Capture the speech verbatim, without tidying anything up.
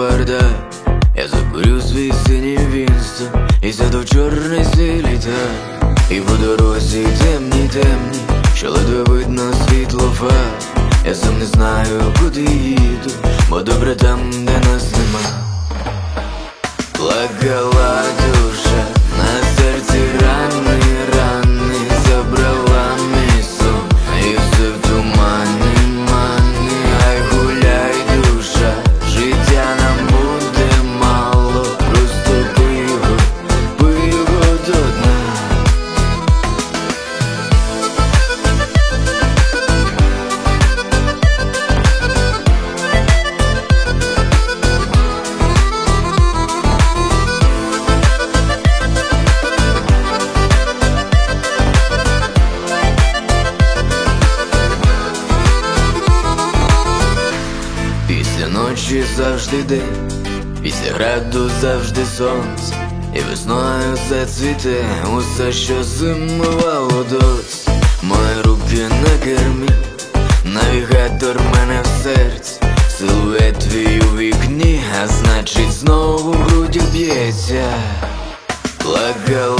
бардак. Я закурю свій синій Вінстон і сяду в чорний свій літак. І по дорозі темні, темні, що ледве видно світло фар. Я сам не знаю, куди їду, бо добре там, де нас нема. Плакала душа, на серці рани, рани, забрала мій сон, і все в тумані, мані. Ай, гуляй, душа, життя нам буде мало, просто пий його, пий його до дна. Після ночі завжди день, після граду завжди сонце, і весною зацвіте усе, що зимувало досі. Мої руки на кермі, навігатор мене в серці, силует твій у вікні, а значить знову в грудях б'ється. Плакала